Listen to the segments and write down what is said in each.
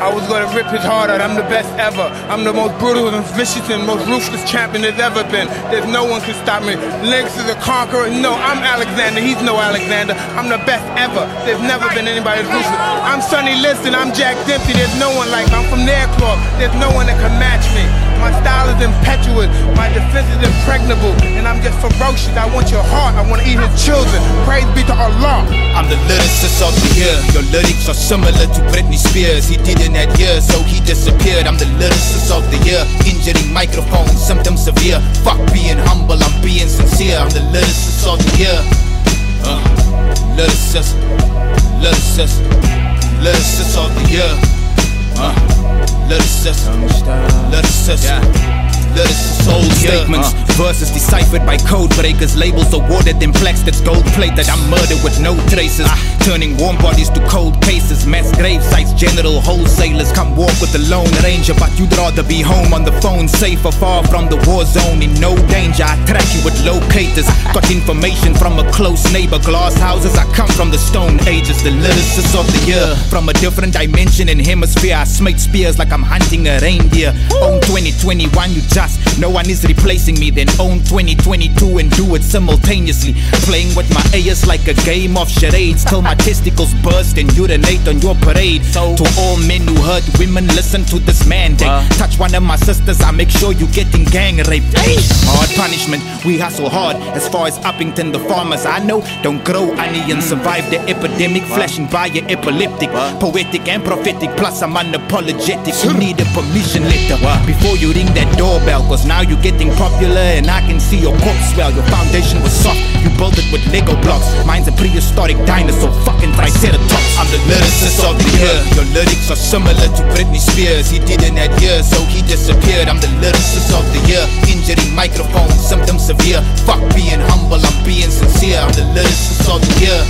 was gonna rip his heart out. I'm the best ever. I'm the most brutal and vicious and most ruthless champion there's ever been. There's no one can stop me. Lynx is a conqueror. No, I'm Alexander. He's no Alexander. I'm the best ever. There's never been anybody as ruthless. I'm Sonny Liston. I'm Jack Dempsey. There's no one like me. I'm from their club. There's no one that can match me. My style is impetuous. My defense is impregnable. And I'm just ferocious. I want your heart. I want to eat his children. Praise be to Allah. I'm the lyricist of the year. Your lyrics are similar to Britney Spears. He didn't that year, so he disappeared. I'm the lyricist of the year. Injuring microphones, symptoms severe. Fuck being humble, I'm being sincere. I'm the lyricist of the year. Lyricist, lyricist, lyricist of the year. Lyricist, lyricist, lyricist. Old statements, verses deciphered by code breakers. Labels awarded in plaques that's gold plated. I'm murdered with no traces, turning warm bodies to cold cases. Mass grave sites, general wholesalers. Come walk with the Lone Ranger, but you'd rather be home on the phone, safer, far from the war zone, in no danger. I track you with locators. Got information from a close neighbor. Glass houses, I come from the Stone Ages. The lyricist of the year, from a different dimension and hemisphere. I smite spears like I'm hunting a reindeer. Own 2021, you just, no one is replacing me. Then own 2022 and do it simultaneously. Playing with my ears like a game of charades, till my testicles burst and urinate on your parade. So to all men who hurt women, listen to this mandate. Touch one of my sisters, I make sure you getting gang raped. Hard punishment, we hustle hard. As far as Uppington, the farmers I know don't grow onions. Survive the epidemic, flashing by your epileptic. Poetic and prophetic, plus I'm unapologetic. You need a permission letter before you ring that doorbell, cause now you're getting popular and I can see your corpse swell. Your foundation was soft, you built it with Lego blocks. Mine's a prehistoric dinosaur, fucking triceratops. I'm the lyricist of the year. Your lyrics are similar to Britney Spears. He didn't that year, so he disappeared. I'm the lyricist of the year. Injuring microphones, symptoms severe. Fuck being humble, I'm being sincere. I'm the lyricist of the year.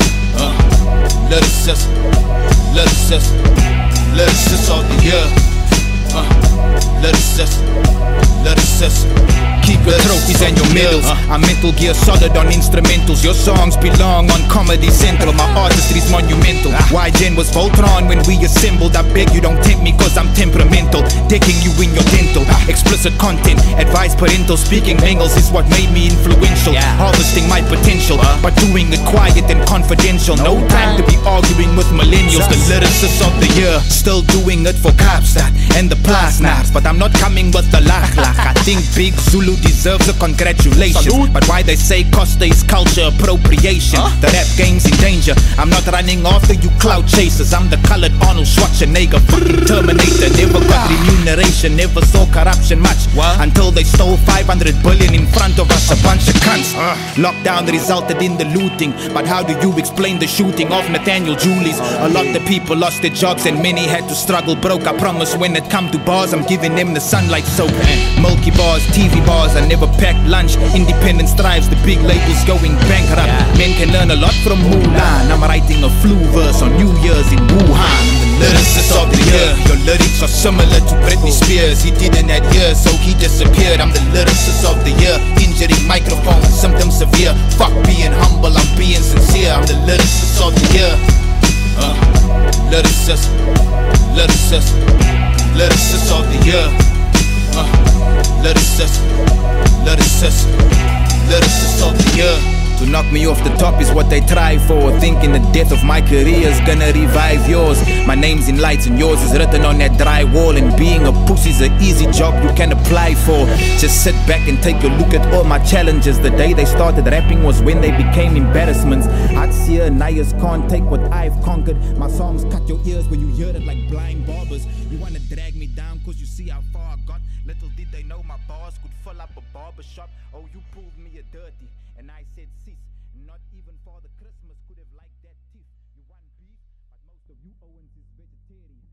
Lyricist, lyricist, lyricist of the year. Lyricist, lyricist. Keep your trophies and your medals. I'm Metal Gear Solid on instrumentals. Your songs belong on Comedy Central. My artistry's monumental. Y-Gen was Voltron when we assembled. I beg you don't tempt me cause I'm temperamental. Decking you in your dental. Explicit content, advise parental. Speaking Bengals is what made me influential. Harvesting my potential, but doing it quiet and confidential. No time to be arguing with millennials. The lyricist of the year, still doing it for Kaapstad and the Plaasnaars. But I'm not coming with the lach. I think Big Zulu deserves a congratulations. But why they say Costa is culture appropriation? The rap game's in danger. I'm not running after you clout chasers. I'm the colored Arnold Schwarzenegger, fucking Terminator. Never got remuneration, never saw corruption much, until they stole 500 billion in front of us, a bunch of cunts. Lockdown resulted in the looting, but how do you explain the shooting of Nathaniel Julies? A lot of people lost their jobs and many had to struggle broke. I promise when it come to bars, I'm giving them the sunlight soap. Milky bars, TV bars, I never packed lunch. Independence thrives, the big labels going bankrupt. Men can learn a lot from Mulan. I'm writing a flu verse on New Year's in Wuhan. The lyricist of the year. Your lyrics are similar to Britney Spears. He didn't that year, so he disappeared. I'm the lyricist of the year. Injuring microphones, symptoms severe. Fuck being humble, I'm being sincere. I'm the lyricist of the year. Lyricist, lyricist, lyricist of the year. Lyricist, lyricist, lyricist of the year. To knock me off the top is what they try for, thinking the death of my career is gonna revive yours. My name's in lights and yours is written on that dry wall. And being a pussy's an easy job you can apply for. Just sit back and take a look at all my challenges. The day they started rapping was when they became embarrassments. Hatsia and Nayas can't take what I've conquered. My songs cut your ears when you hear it like blind barbers. You wanna drag me down cause you see how far I got. Little did they know my bars could fill up a barbershop. Oh, you pulled me a dirty and I said cease. Not even Father Christmas could have liked that teeth. You want beef, but most of you Owens is vegetarian.